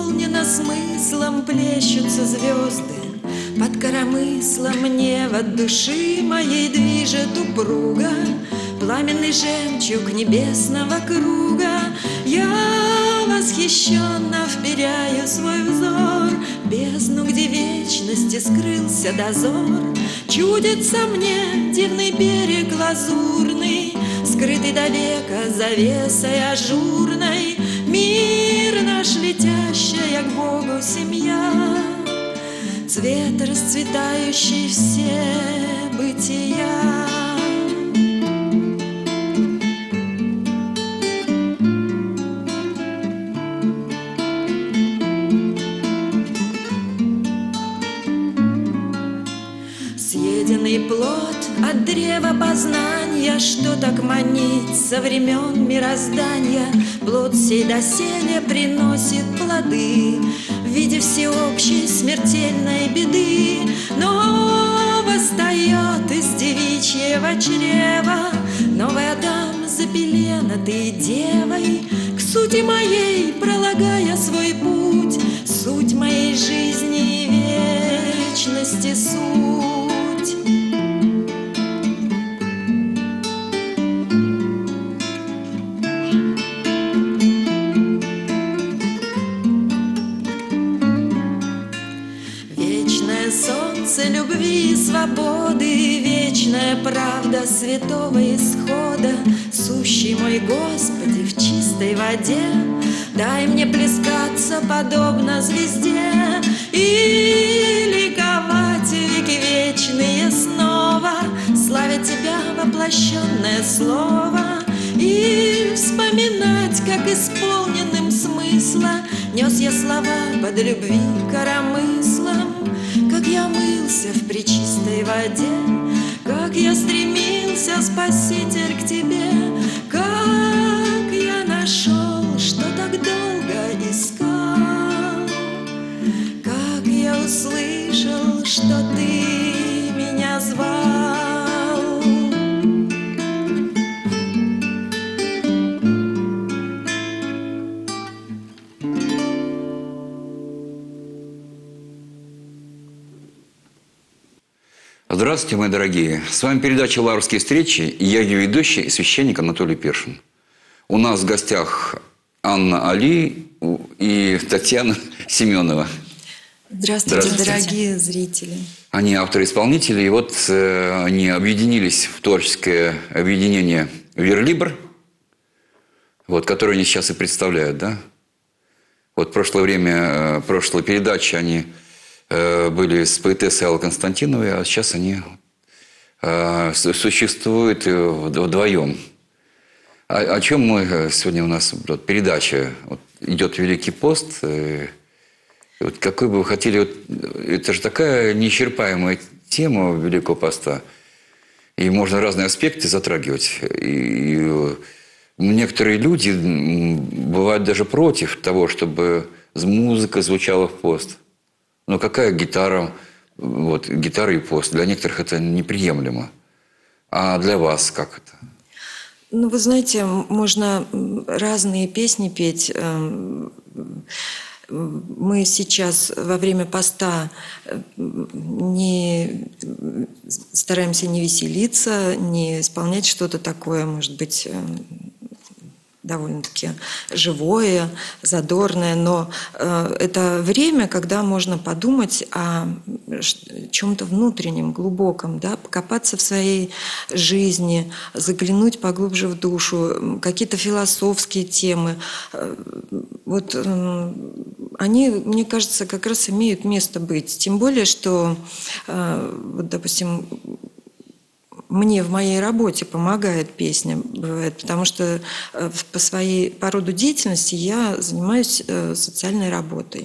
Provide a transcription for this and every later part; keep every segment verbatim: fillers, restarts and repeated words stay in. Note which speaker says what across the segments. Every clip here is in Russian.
Speaker 1: исполнена смыслом, плещутся звезды. Под коромыслом небо от души моей движет упруга, пламенный жемчуг небесного круга. Я восхищенно вперяю свой взор в бездну, где вечности скрылся дозор. Чудится мне дивный берег лазурный, скрытый до века завесой ажурной. Мир наш летящая к Богу семья, цвет расцветающий все бытия. Съеденный плод от древа познания, что так манит со времен мироздания. Плод сей доселе приносит плоды в виде всеобщей смертельной беды. Но восстает из девичьего чрева новый Адам, запеленатый девой, к сути моей пролагая свой путь, суть моей жизни и вечности суть. Солнце любви и свободы, вечная правда святого исхода. Сущий мой Господи в чистой воде, дай мне плескаться подобно звезде и ликовать веки вечные снова, славя Тебя воплощенное слово, и вспоминать, как исполненным смысла нес я слова под любви коромыслом. Как я мылся в пречистой воде, как я стремился, Спаситель, к Тебе, как я нашел, что так долго искал, как я услышал, что Ты меня звал.
Speaker 2: Здравствуйте, мои дорогие! С вами передача «Лаврские встречи» и я ее ведущий и священник Анатолий Першин. У нас в гостях Анна Али и Татьяна Семенова.
Speaker 1: Здравствуйте,
Speaker 2: Здравствуйте,
Speaker 1: дорогие зрители.
Speaker 2: Они авторы-исполнители, и вот э, они объединились в творческое объединение «Верлибр», вот, которое они сейчас и представляют, да? Вот в прошлое время, э, прошлой передачи они были с поэтессой Аллой Константиновой, а сейчас они э, существуют вдвоем. О, о чем мы сегодня у нас вот, передача? Вот, идет Великий пост. Э, вот, какой бы вы хотели... Вот, это же такая неисчерпаемая тема Великого поста. И можно разные аспекты затрагивать. И, и некоторые люди бывают даже против того, чтобы музыка звучала в пост. Но какая гитара, вот, гитара и пост? Для некоторых это неприемлемо. А для вас как это?
Speaker 1: Ну, вы знаете, можно разные песни петь. Мы сейчас во время поста не стараемся не веселиться, не исполнять что-то такое, может быть, довольно-таки живое, задорное, но э, это время, когда можно подумать о чем-то внутреннем, глубоком, да, покопаться в своей жизни, заглянуть поглубже в душу, какие-то философские темы. Вот э, они, мне кажется, как раз имеют место быть. Тем более, что, э, вот, допустим, мне в моей работе помогает песня, бывает, потому что по своей по роду деятельности я занимаюсь социальной работой.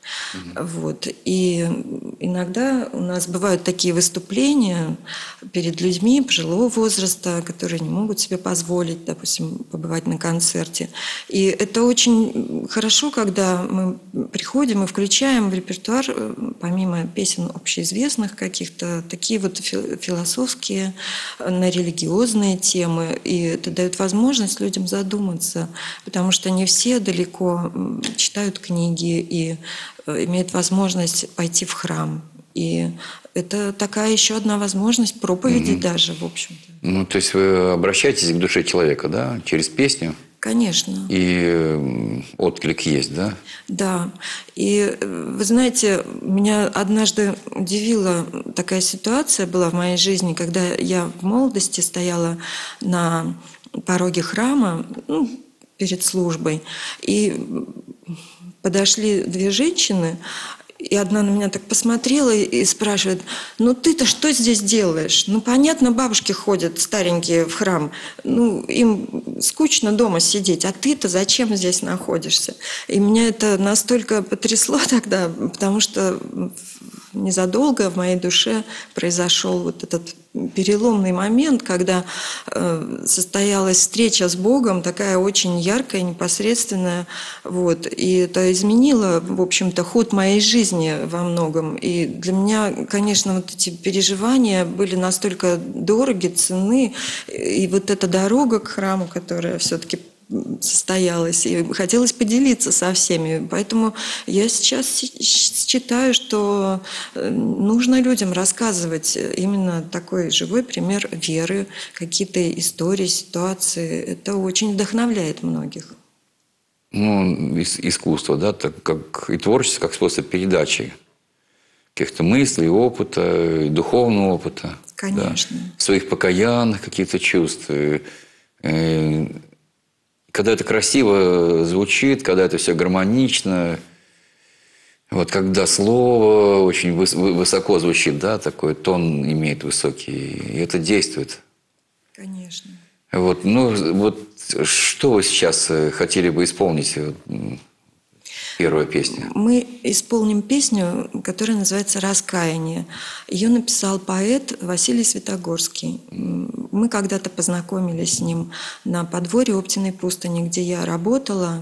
Speaker 1: Вот. И иногда у нас бывают такие выступления перед людьми пожилого возраста, которые не могут себе позволить, допустим, побывать на концерте. И это очень хорошо, когда мы приходим и включаем в репертуар, помимо песен общеизвестных каких-то, такие вот философские, на религиозные темы. И это дает возможность людям задуматься, потому что не все далеко читают книги и имеют возможность пойти в храм. И это такая еще одна возможность проповеди mm-hmm. даже, в общем-то.
Speaker 2: Ну, то есть вы обращаетесь к душе человека, да, через песню?
Speaker 1: Конечно.
Speaker 2: И отклик есть, да?
Speaker 1: Да. И вы знаете, меня однажды удивила такая ситуация была в моей жизни, когда я в молодости стояла на пороге храма, ну, перед службой, и подошли две женщины, и одна на меня так посмотрела и спрашивает: ну ты-то что здесь делаешь? Ну понятно, бабушки ходят старенькие в храм, ну им скучно дома сидеть, а ты-то зачем здесь находишься? И меня это настолько потрясло тогда, потому что незадолго в моей душе произошел вот этот переломный момент, когда э, состоялась встреча с Богом, такая очень яркая, непосредственная. Вот. И это изменило, в общем-то, ход моей жизни во многом. И для меня, конечно, вот эти переживания были настолько дороги, ценны. И вот эта дорога к храму, которая все-таки состоялась, и хотелось поделиться со всеми. Поэтому я сейчас считаю, что нужно людям рассказывать именно такой живой пример веры, какие-то истории, ситуации. Это очень вдохновляет многих.
Speaker 2: Ну, искусство, да, так как и творчество, как способ передачи каких-то мыслей, опыта, духовного опыта.
Speaker 1: Конечно.
Speaker 2: Да, своих покаянных каких-то чувств. Когда это красиво звучит, когда это все гармонично, вот когда слово очень высоко звучит, да, такой тон имеет высокий, и это действует.
Speaker 1: Конечно.
Speaker 2: Вот, ну, вот что вы сейчас хотели бы исполнить, первая песня?
Speaker 1: Мы исполним песню, которая называется «Раскаяние». Ее написал поэт Василий Святогорский. Мы когда-то познакомились с ним на подворье Оптиной пустыни, где я работала.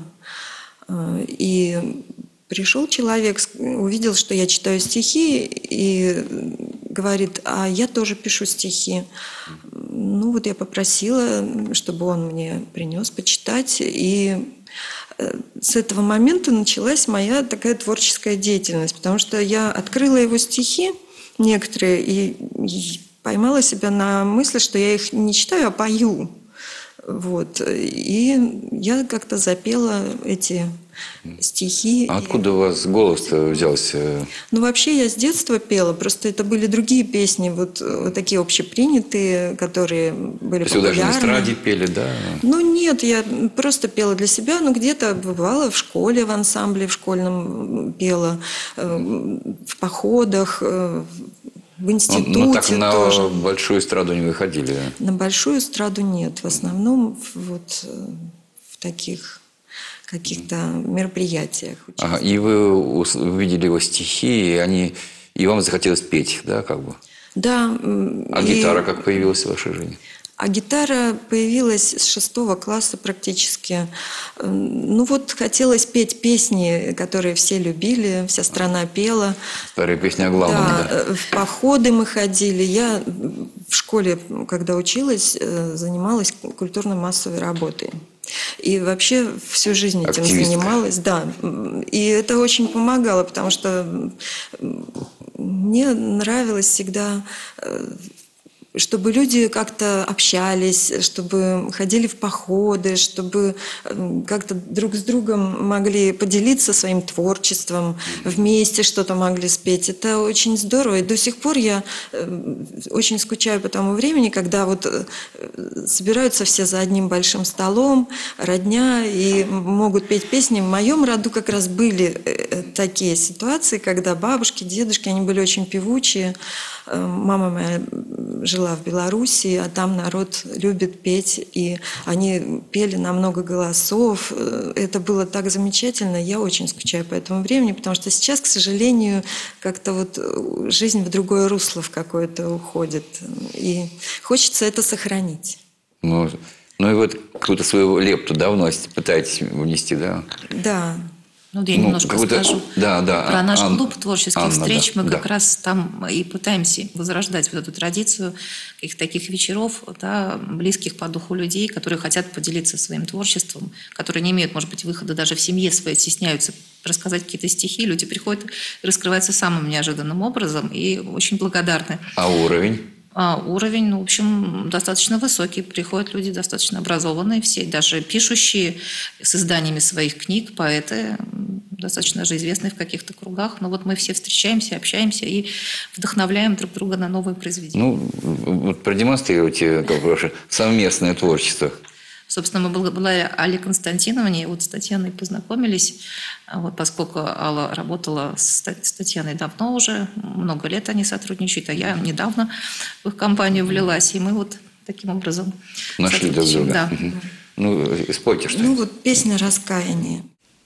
Speaker 1: И пришел человек, увидел, что я читаю стихи, и говорит: а я тоже пишу стихи. Ну вот я попросила, чтобы он мне принес почитать, и с этого момента началась моя такая творческая деятельность, потому что я открыла его стихи некоторые и поймала себя на мысли, что я их не читаю, а пою. Вот. И я как-то запела эти стихи.
Speaker 2: А откуда у вас голос-то взялся?
Speaker 1: Ну, вообще я с детства пела, просто это были другие песни, вот, вот такие общепринятые, которые были популярны.
Speaker 2: То есть вы даже на эстраде пели, да?
Speaker 1: Ну, нет, я просто пела для себя, но где-то бывала в школе, в ансамбле, в школьном пела, в походах, в институте
Speaker 2: но, но так на
Speaker 1: тоже.
Speaker 2: большую эстраду не выходили?
Speaker 1: На большую эстраду нет. В основном вот в таких каких-то мероприятиях.
Speaker 2: Ага, и вы увидели его стихи, и, они, и вам захотелось петь их, да, как бы?
Speaker 1: Да.
Speaker 2: А и... гитара как появилась в вашей жизни?
Speaker 1: А гитара появилась с шестого класса практически. Ну вот хотелось петь песни, которые все любили, вся страна пела.
Speaker 2: Старые песни о главном,
Speaker 1: да.
Speaker 2: Да.
Speaker 1: В походы мы ходили. Я в школе, когда училась, занималась культурно-массовой работой. И вообще всю жизнь этим
Speaker 2: Активистка.
Speaker 1: занималась. Да. И это очень помогало, потому что мне нравилось всегда, чтобы люди как-то общались, чтобы ходили в походы, чтобы как-то друг с другом могли поделиться своим творчеством, вместе что-то могли спеть. Это очень здорово. И до сих пор я очень скучаю по тому времени, когда вот собираются все за одним большим столом, родня, и могут петь песни. В моем роду как раз были такие ситуации, когда бабушки, дедушки, они были очень певучие. Мама моя жила в Белоруссии, а там народ любит петь, и они пели на много голосов. Это было так замечательно. Я очень скучаю по этому времени, потому что сейчас, к сожалению, как-то вот жизнь в другое русло в какое-то уходит. И хочется это сохранить.
Speaker 2: Ну, ну и вот какую-то свою лепту, да, вносите, пытаетесь внести, да?
Speaker 1: Да.
Speaker 3: Ну, я
Speaker 2: Ну,
Speaker 3: немножко
Speaker 2: какой-то-
Speaker 3: скажу
Speaker 2: да, да,
Speaker 3: про наш
Speaker 2: Ан-
Speaker 3: клуб творческих
Speaker 2: Анна,
Speaker 3: встреч.
Speaker 2: да,
Speaker 3: Мы
Speaker 2: да.
Speaker 3: как раз там и пытаемся возрождать вот эту традицию каких-то таких вечеров, да, близких по духу людей, которые хотят поделиться своим творчеством, которые не имеют, может быть, выхода даже в семье своей, стесняются рассказать какие-то стихи. Люди приходят и раскрываются самым неожиданным образом и очень благодарны.
Speaker 2: А уровень?
Speaker 3: А уровень, ну, в общем, достаточно высокий. Приходят люди достаточно образованные все, даже пишущие с изданиями своих книг, поэты, достаточно же известные в каких-то кругах. Но вот мы все встречаемся, общаемся и вдохновляем друг друга на новые произведения.
Speaker 2: Ну, вот продемонстрируйте как бы, ваше совместное творчество.
Speaker 3: Собственно, мы была, была Алле Константиновне, вот с Татьяной познакомились, вот, поскольку Алла работала с, с Татьяной давно уже, много лет они сотрудничают, а я недавно в их компанию влилась, и мы вот таким образом
Speaker 2: Нашли друг
Speaker 3: сотрудничаем.
Speaker 2: друга.
Speaker 3: Да.
Speaker 2: Мгм. Ну, спойте что-нибудь.
Speaker 1: Ну вот песня «Раскаяние».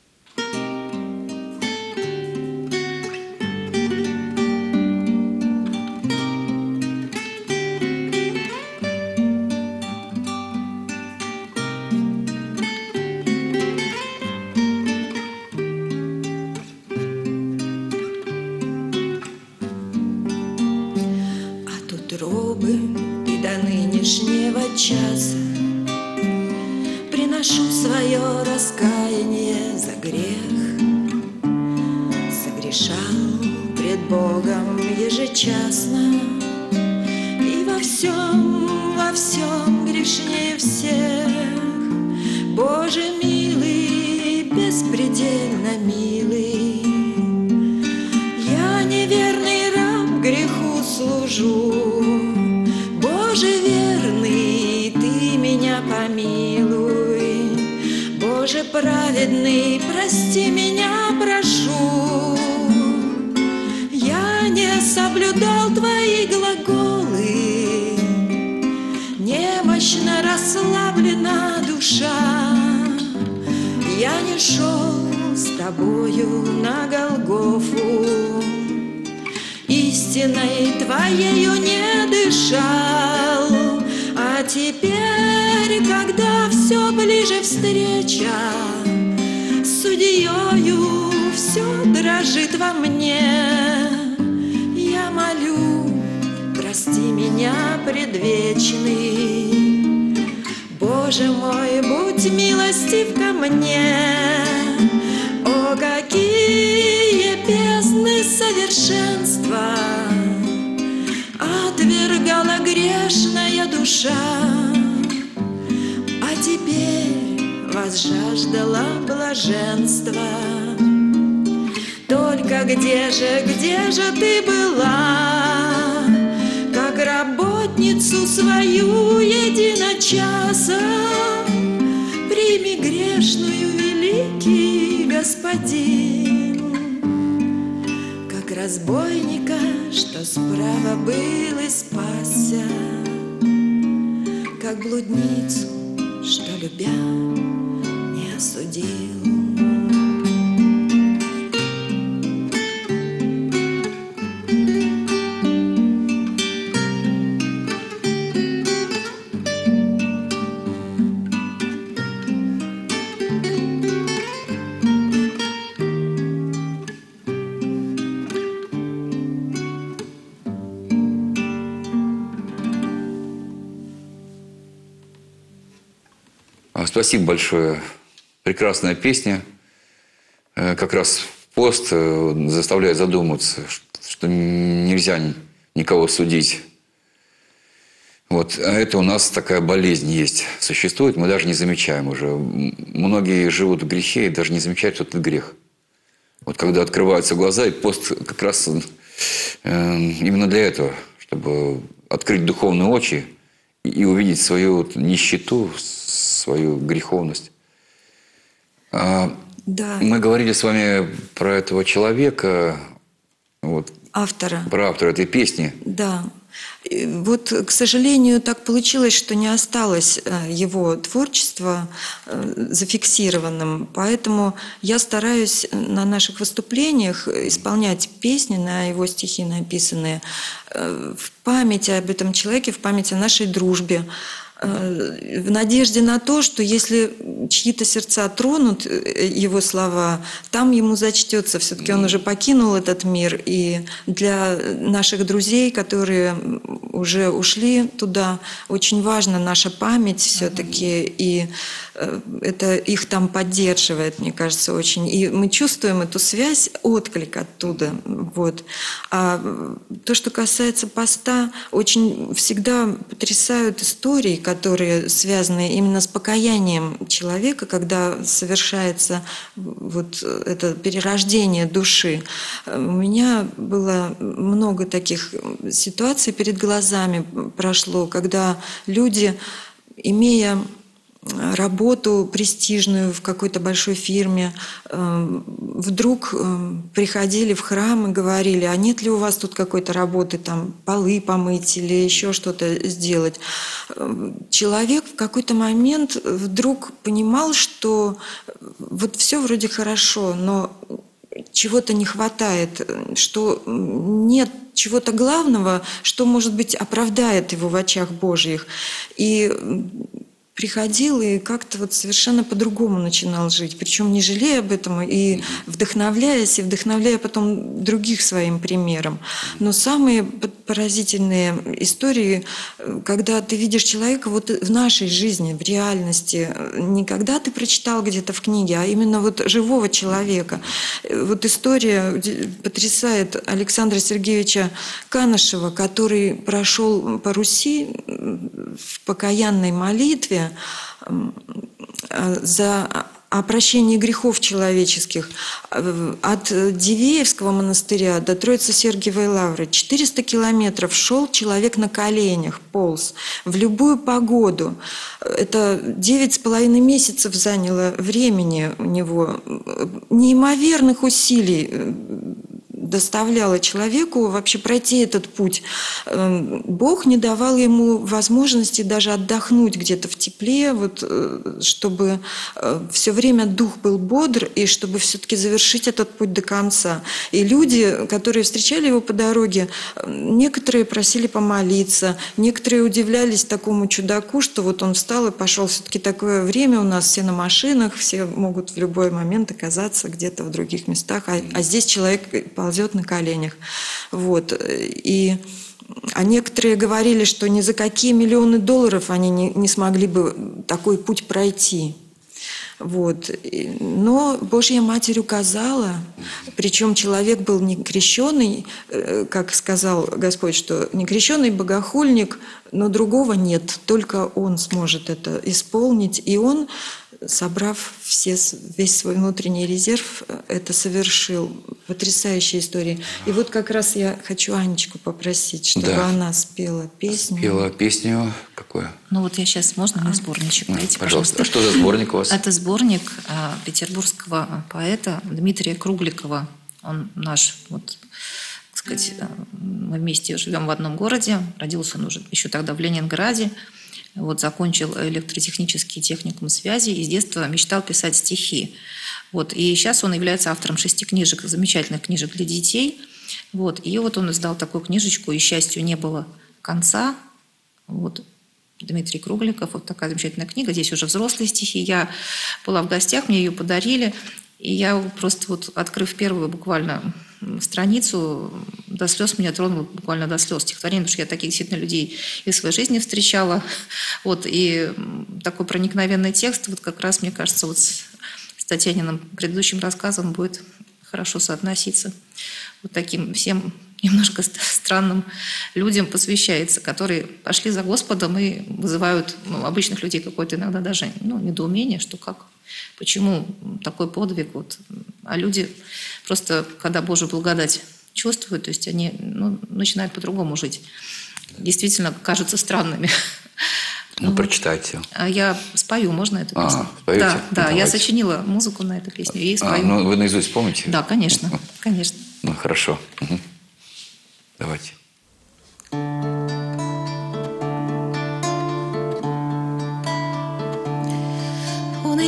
Speaker 1: От утробы и до нынешнего часа приношу свое раскаяние за грех. Согрешал пред Богом ежечасно, и во всем, во всем грешнее всех. Боже милый, беспредельно милый, я неверный раб греху служу. Боже верный, ты меня помилуй. Боже праведный, прости меня, прошу. Я не соблюдал твои глаголы, немощно расслаблена душа. Я не шел с тобою на Голгофу, истиной твоею не дышал. А теперь, когда все ближе встреча с судьею, все дрожит во мне. Я молю, прости меня, предвечный. Боже мой, будь милостив ко мне. О, какие бездны совершенства отвергала грешная душа, а теперь возжаждала блаженства. Только где же, где же ты была, как работницу свою единочасом? Прими грешную, великий Господин, как разбойника, что справа был и спасся, как блудницу, что любя не осудил.
Speaker 2: Спасибо большое. Прекрасная песня. Как раз в пост заставляет задуматься, что нельзя никого судить. Вот. А это у нас такая болезнь есть, существует, мы даже не замечаем уже. Многие живут в грехе и даже не замечают, что это грех. Вот когда открываются глаза, и пост как раз именно для этого, чтобы открыть духовные очи и увидеть свою нищету, свою греховность.
Speaker 1: Да.
Speaker 2: Мы говорили с вами про этого человека, вот,
Speaker 1: Автора.
Speaker 2: про автора этой песни.
Speaker 1: Да. И вот, к сожалению, так получилось, что не осталось его творчество зафиксированным, поэтому я стараюсь на наших выступлениях исполнять песни на его стихи написанные в память об этом человеке, в память о нашей дружбе, в надежде на то, что если чьи-то сердца тронут его слова, там ему зачтется. Все-таки он уже покинул этот мир, и для наших друзей, которые уже ушли туда, очень важна наша память все-таки, и это их там поддерживает, мне кажется, очень. И мы чувствуем эту связь, отклик оттуда. Вот. А то, что касается поста, очень всегда потрясают истории, которые связаны именно с покаянием человека, когда совершается вот это перерождение души. У меня было много таких ситуаций перед глазами прошло, когда люди, имея работу престижную в какой-то большой фирме, вдруг приходили в храм и говорили: а нет ли у вас тут какой-то работы, там, полы помыть или еще что-то сделать. Человек в какой-то момент вдруг понимал, что вот все вроде хорошо, но чего-то не хватает, что нет чего-то главного, что, может быть, оправдает его в очах Божьих. И приходил и как-то вот совершенно по-другому начинал жить, причем не жалея об этом и вдохновляясь, и вдохновляя потом других своим примером. Но самые поразительные истории, когда ты видишь человека вот в нашей жизни, в реальности, не когда ты прочитал где-то в книге, а именно вот живого человека. Вот история потрясает Александра Сергеевича Канышева, который прошел по Руси в покаянной молитве за о прощении грехов человеческих от Дивеевского монастыря до Троице-Сергиевой лавры. четыреста километров шел человек на коленях, полз, в любую погоду. Это девять с половиной месяцев заняло времени у него, неимоверных усилий доставляло человеку вообще пройти этот путь. Бог не давал ему возможности даже отдохнуть где-то в тепле, вот, чтобы все время дух был бодр, и чтобы все-таки завершить этот путь до конца. И люди, которые встречали его по дороге, некоторые просили помолиться, некоторые удивлялись такому чудаку, что вот он встал и пошел. Все-таки такое время у нас, все на машинах, все могут в любой момент оказаться где-то в других местах, а, а здесь человек ползет на коленях. Вот. И, а некоторые говорили, что ни за какие миллионы долларов они не, не смогли бы такой путь пройти. Вот. Но Божья Матерь указала, причем человек был не крещеный, как сказал Господь, что не крещеный богохульник, но другого нет, только он сможет это исполнить. И он, собрав все, весь свой внутренний резерв, это совершил. Потрясающая история. И вот как раз я хочу Анечку попросить, чтобы да. она спела песню.
Speaker 2: Спела песню какую?
Speaker 3: Ну вот я сейчас, можно мне сборничек
Speaker 2: а,
Speaker 3: дайте,
Speaker 2: пожалуйста.
Speaker 3: пожалуйста.
Speaker 2: А что за сборник у вас?
Speaker 3: Это сборник а, петербургского поэта Дмитрия Кругликова. Он наш, вот, так сказать, мы вместе живем в одном городе. Родился он уже еще тогда в Ленинграде. Вот, закончил электротехнический техникум связи и с детства мечтал писать стихи. Вот, и сейчас он является автором шести книжек, замечательных книжек для детей. Вот, и вот он издал такую книжечку «И счастью не было конца». Вот, Дмитрий Кругликов, вот такая замечательная книга. Здесь уже взрослые стихи. Я была в гостях, мне ее подарили. И я просто вот, открыв первую буквально страницу, до слез меня тронуло, буквально до слез стихотворение, потому что я таких действительно людей и в своей жизни встречала. Вот, и такой проникновенный текст, вот как раз, мне кажется, вот с, с Татьяниным предыдущим рассказом будет хорошо соотноситься. Вот таким всем немножко странным людям посвящается, которые пошли за Господом и вызывают ну, обычных людей какое-то иногда даже ну, недоумение, что как, почему такой подвиг. Вот. А люди просто, когда Божью благодать чувствуют, то есть они ну, начинают по-другому жить. Действительно кажутся странными.
Speaker 2: Ну,
Speaker 3: вот.
Speaker 2: Прочитайте.
Speaker 3: А я спою, можно эту песню?
Speaker 2: А, споете?
Speaker 3: Да, да,
Speaker 2: Давайте.
Speaker 3: я сочинила музыку на эту песню и спою.
Speaker 2: А, ну, вы наизусть помните?
Speaker 3: Да, конечно, конечно.
Speaker 2: Ну, хорошо. Угу. Давайте.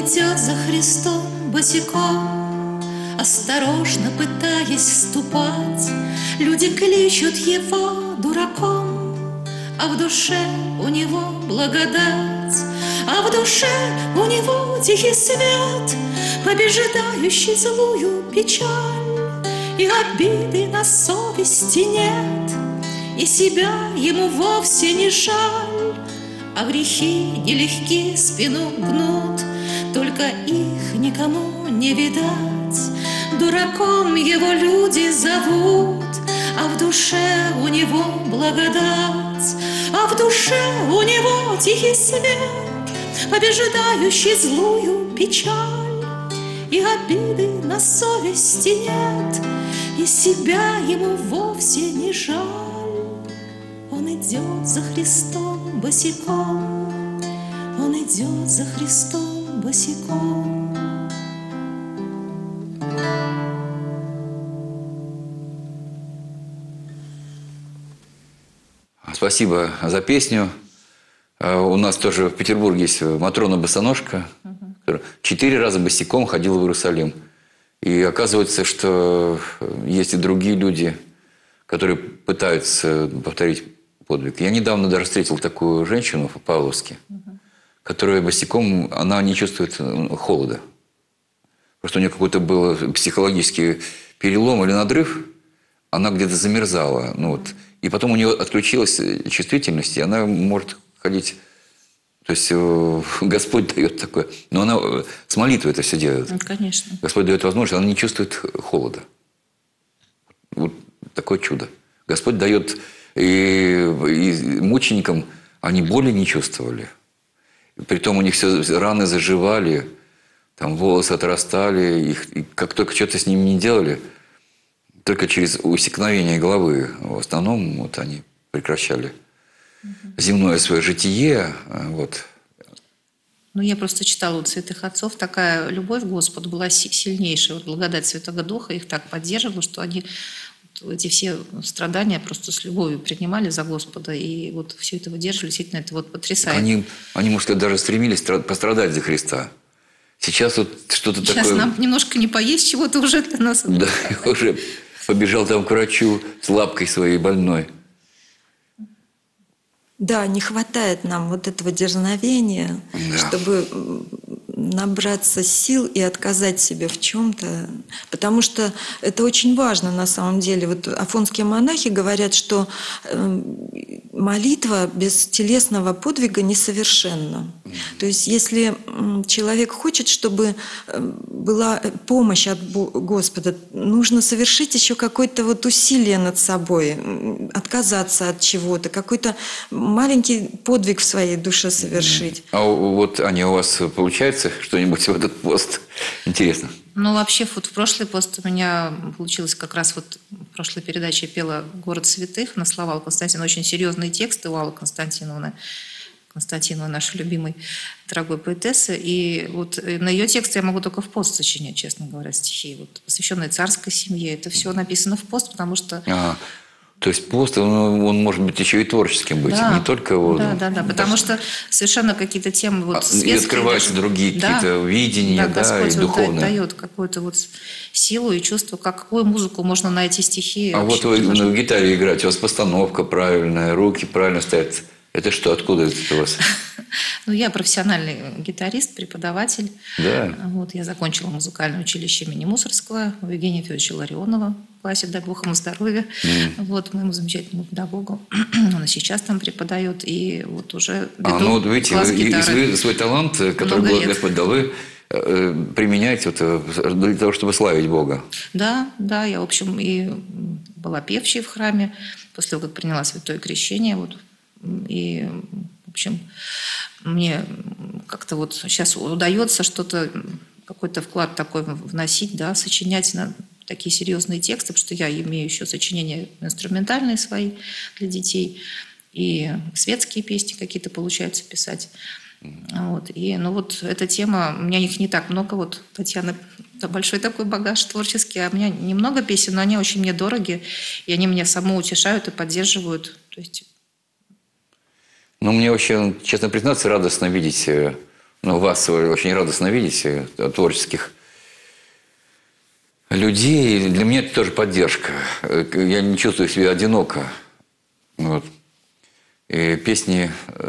Speaker 3: идет за Христом босиком, осторожно пытаясь ступать. Люди кличут его дураком, а в душе у него благодать, а в душе у него тихий свет, побеждающий злую печаль. И обиды на совести нет, и себя ему вовсе не жаль. А грехи нелегки спину гнут, только их никому не видать. Дураком его люди зовут, а в душе у него благодать, а в душе у него тихий свет, побеждающий злую печаль. И обиды на совести нет, и себя ему вовсе не жаль. Он идет за Христом босиком, он идет за Христом босиком.
Speaker 2: Спасибо за песню. У нас тоже в Петербурге есть Матрона Босоножка, которая четыре раза босиком ходила в Иерусалим. И оказывается, что есть и другие люди, которые пытаются повторить подвиг. Я недавно даже встретил такую женщину в Павловске, которая босиком, она не чувствует холода. Просто у нее какой-то был психологический перелом или надрыв, она где-то замерзала. Ну, вот. И потом у нее отключилась чувствительность, и она может ходить. То есть Господь дает такое. Но она с молитвой это все делает.
Speaker 3: Ну, конечно.
Speaker 2: Господь дает возможность, она не чувствует холода. Вот такое чудо. Господь дает, и, и мученикам они боли не чувствовали. Притом у них все раны заживали, там волосы отрастали. Их, и как только что-то с ними не делали, только через усекновение головы в основном вот они прекращали земное свое житие. Вот.
Speaker 3: Ну, я просто читала у святых отцов, такая любовь к Господу была сильнейшая. Вот благодать Святого Духа их так поддерживала, что они вот эти все страдания просто с любовью принимали за Господа. И вот все это выдерживали. Действительно, это вот потрясает.
Speaker 2: Они, они, может сказать, даже стремились пострадать за Христа. Сейчас вот что-то
Speaker 3: Сейчас
Speaker 2: такое...
Speaker 3: Сейчас нам немножко не поесть чего-то уже для нас.
Speaker 2: Да, уже побежал там к врачу с лапкой своей больной.
Speaker 1: Да, не хватает нам вот этого дерзновения, да, чтобы набраться сил и отказать себе в чем-то. Потому что это очень важно на самом деле. Вот афонские монахи говорят, что молитва без телесного подвига несовершенна. То есть если человек хочет, чтобы была помощь от Господа, нужно совершить еще какое-то вот усилие над собой, отказаться от чего-то, какой-то маленький подвиг в своей душе совершить.
Speaker 2: А вот, Аня, у вас получается что-нибудь в этот пост? Интересно.
Speaker 3: Ну, вообще, вот в прошлый пост у меня получилось как раз вот в прошлой передаче я пела «Город святых» на слова Аллы Константиновны. Очень серьезные тексты у Аллы Константиновны. Константинова, нашей любимой, дорогой поэтессы. И вот на ее тексты я могу только в пост сочинять, честно говоря, стихи. Вот, посвященные царской семье. Это все написано в пост, потому что...
Speaker 2: Ага. То есть пост, он, он может быть еще и творческим быть,
Speaker 3: да,
Speaker 2: не только вот.
Speaker 3: Да, да, да, потому что совершенно какие-то темы вот
Speaker 2: светские. И открываются даже, другие да, какие-то видения, да, да, и духовные.
Speaker 3: Дает какую-то вот силу и чувство, какую музыку можно на эти стихи.
Speaker 2: А вот вы на гитаре играете, у вас постановка правильная, руки правильно стоят. Это что, откуда это у вас?
Speaker 3: Ну, я профессиональный гитарист, преподаватель.
Speaker 2: Да.
Speaker 3: Вот, я закончила музыкальное училище имени Мусоргского у Евгения Федоровича Ларионова в классе, дай бог ему здоровья. Mm. Вот, моему замечательному педагогу. Он и сейчас там преподает, и вот уже веду
Speaker 2: а, ну, вот видите,
Speaker 3: класс
Speaker 2: вы,
Speaker 3: гитары.
Speaker 2: Вы свой талант, который Господь дал, вы применяете вот для того, чтобы славить Бога.
Speaker 3: Да, да, я, в общем, и была певчей в храме, после того, как приняла святое крещение, вот. И, в общем, мне как-то вот сейчас удается что-то, какой-то вклад такой вносить, да, сочинять на такие серьезные тексты, потому что я имею еще сочинения инструментальные свои для детей, и светские песни какие-то получается писать. Вот. И, ну вот эта тема, у меня их не так много, вот Татьяна, да, большой такой багаж творческий, а у меня немного песен, но они очень мне дороги, и они меня самоутешают и поддерживают, то есть...
Speaker 2: Ну, мне вообще, честно признаться, радостно видеть Ну, вас очень радостно видеть, э, творческих людей. Для меня это тоже поддержка. Э, Я не чувствую себя одиноко. Вот. И песни...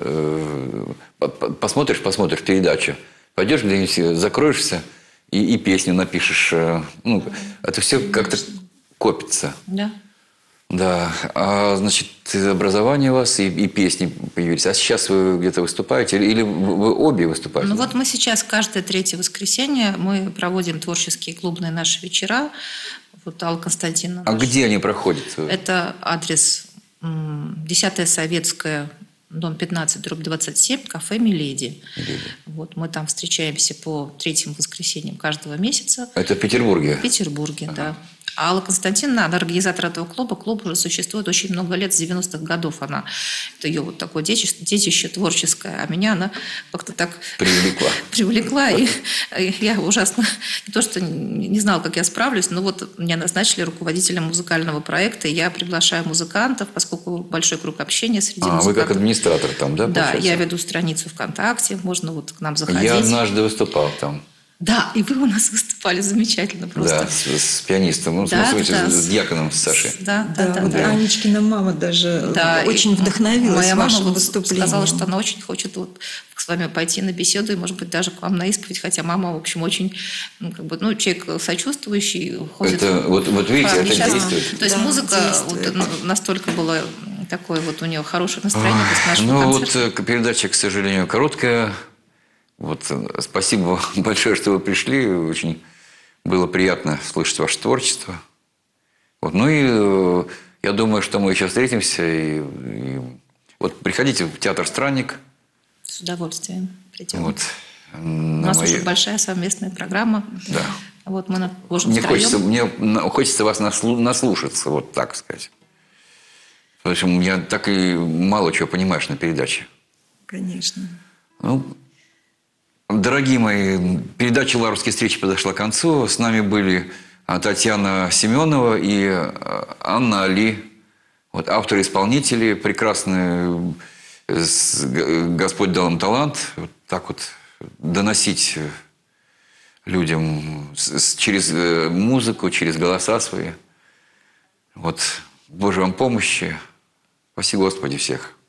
Speaker 2: э, по- по- посмотришь, посмотришь передачу, пойдешь где-нибудь, закроешься и, и песню напишешь. э, Ну, это все как-то копится.
Speaker 3: Да.
Speaker 2: Да, а, значит, образование у вас и, и песни появились. А сейчас вы где-то выступаете? Или, или вы вы обе выступаете?
Speaker 3: Ну вот мы сейчас каждое третье воскресенье мы проводим творческие клубные наши вечера. Вот Алла Константиновна.
Speaker 2: А
Speaker 3: наша-
Speaker 2: где они проходят?
Speaker 3: Это адрес м, десятая Советская, дом пятнадцать, дробь двадцать семь, кафе «Миледи».
Speaker 2: Миледи.
Speaker 3: Вот мы там встречаемся по третьим воскресеньям каждого месяца.
Speaker 2: Это в Петербурге?
Speaker 3: В Петербурге, да. А Алла Константиновна, она организатор этого клуба. Клуб уже существует очень много лет, с девяностых годов. Она, это ее вот такое детище, детище творческое. А меня она как-то так
Speaker 2: Привлекла.
Speaker 3: привлекла. И я ужасно, не то что не знала, как я справлюсь, но вот меня назначили руководителем музыкального проекта. И я приглашаю музыкантов, поскольку большой круг общения среди
Speaker 2: А,
Speaker 3: музыкантов.
Speaker 2: вы как администратор там, да?
Speaker 3: Да,
Speaker 2: получается?
Speaker 3: я веду страницу ВКонтакте, можно вот к нам заходить.
Speaker 2: Я однажды выступал там.
Speaker 3: Да, и вы у нас выступали замечательно просто.
Speaker 2: Да, с, с пианистом. Ну,
Speaker 3: Да,
Speaker 2: в смысле,
Speaker 3: да,
Speaker 2: с,
Speaker 3: с-
Speaker 2: с дьяконом Сашей.
Speaker 3: Да, да,
Speaker 1: Да,
Speaker 3: да.
Speaker 1: вот
Speaker 3: да.
Speaker 1: Анечкина мама даже
Speaker 3: Да,
Speaker 1: очень
Speaker 3: и
Speaker 1: вдохновилась
Speaker 3: моя мама
Speaker 1: вашим
Speaker 3: вот
Speaker 1: выступлением.
Speaker 3: сказала, что она очень хочет вот с вами пойти на беседу и, может быть, даже к вам на исповедь, хотя мама, в общем, очень, ну, как бы, ну, человек сочувствующий, ходит.
Speaker 2: Это, вот, вот видите,
Speaker 3: по
Speaker 2: это
Speaker 3: несчастным.
Speaker 2: действует.
Speaker 3: То есть
Speaker 1: Да,
Speaker 3: музыка
Speaker 1: действует.
Speaker 3: вот, ну, настолько была такое вот у нее хорошее настроение после нашего
Speaker 2: Ну, вот
Speaker 3: концерта.
Speaker 2: э, передача, к сожалению, короткая. Вот, э, спасибо вам большое, что вы пришли. Очень было приятно слышать ваше творчество. Вот, ну и э, я думаю, что мы еще встретимся. И, и вот приходите в театр «Странник».
Speaker 3: С удовольствием придем.
Speaker 2: Вот,
Speaker 3: У
Speaker 2: на
Speaker 3: нас
Speaker 2: моей-
Speaker 3: уже большая совместная программа.
Speaker 2: Да.
Speaker 3: Вот мы на- можем
Speaker 2: Мне
Speaker 3: втроем.
Speaker 2: хочется, мне на- хочется вас наслу- наслушаться, вот так сказать. Потому что я так и мало чего понимаешь на передаче.
Speaker 1: Конечно.
Speaker 2: Ну, дорогие мои, передача «Лаврские встречи» подошла к концу. С нами были а, Татьяна Семенова и а, Анна Али. Вот, авторы-исполнители, прекрасные. С- г- Господь дал им талант. Вот так вот доносить людям с- с- через э, музыку, через голоса свои. Вот, Боже вам помощи. Спаси Господи всех.